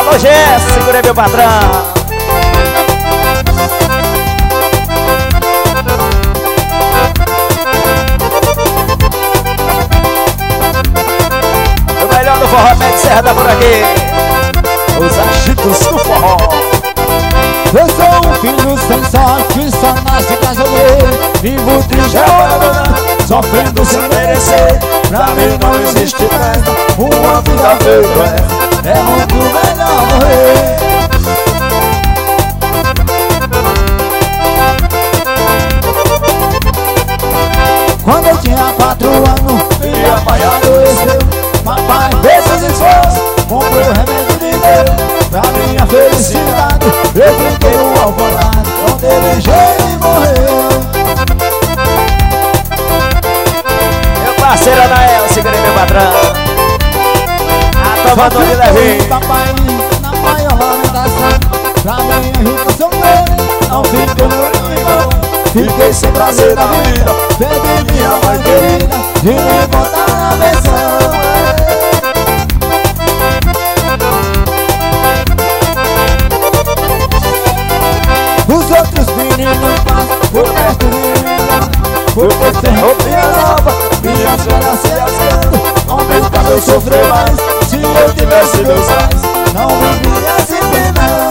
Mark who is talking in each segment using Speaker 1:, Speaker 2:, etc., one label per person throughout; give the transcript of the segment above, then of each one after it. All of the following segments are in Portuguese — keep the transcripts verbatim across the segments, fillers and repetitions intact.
Speaker 1: Alô, Jéssica, segura aí, meu patrão. O melhor do forró, Médio Serra tá por aqui. Os agitos do forró.
Speaker 2: Eu sou um filho sem sorte, só nasce brasileiro. Vivo triste abandonado, sofrendo sem merecer. Pra mim não existe festa, uma vida feita é, é muito melhor morrer. Quando eu tinha quatro anos, minha mãe adoeceu. Papai fez seus esforços, comprou o remédio e me deu. Pra minha felicidade, eu fiquei um alvorado. Não teve jeito e morreu.
Speaker 1: Meu parceiro Anael, segura aí, meu patrão. A toma do Levi.
Speaker 2: Papai na maior lamentação. Pra minha educação dele, não fiquei muito igual. Fiquei sem prazer na vida, perdi minha mãe querida, de me botar na versão. Os outros meninos passam por perto de mim, porque sem roupinha nova, minhas pernas se rasgando. Ao mesmo tempo eu sofri mais, se eu tivesse meus pais, não vivia assim não.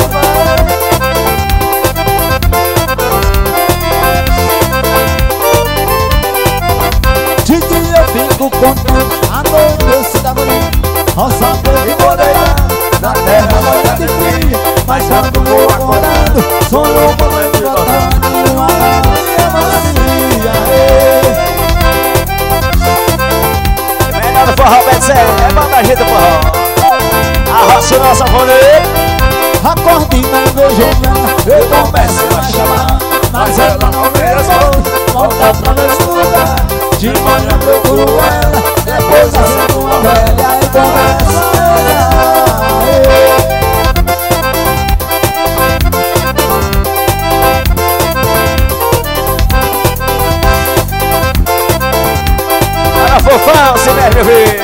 Speaker 2: De dia eu fico contente, à noite eu sinto bonito, ao saber que vou deitar na terra molhada e fria. Mas quando vou acordando, sonho com noite brotando, uma alegria macia.
Speaker 1: Melhor do forró, Médio Serra, é banda agita do forró. Arrocha nossa rolê.
Speaker 2: Acordo e não vejo ela, eu começo a chamar, mas ela não me responde, volta pra me escutar. De manhã procuro ela, depois acendo uma velha e começo a olhar.
Speaker 1: Para fofão, se deve ouvir.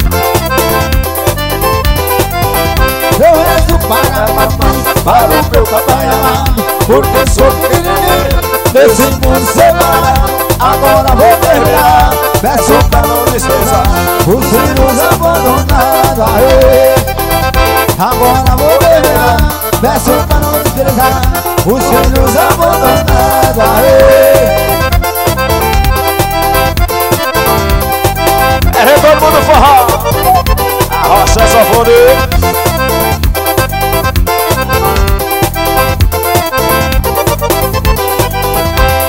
Speaker 2: Eu rezo para a mamãe, para o meu papai amado, porque sou pequenininho desse mundo separado. Agora vou terminar, peço pra não desprezar os filhos abandonados. Aê. Agora vou terminar, peço pra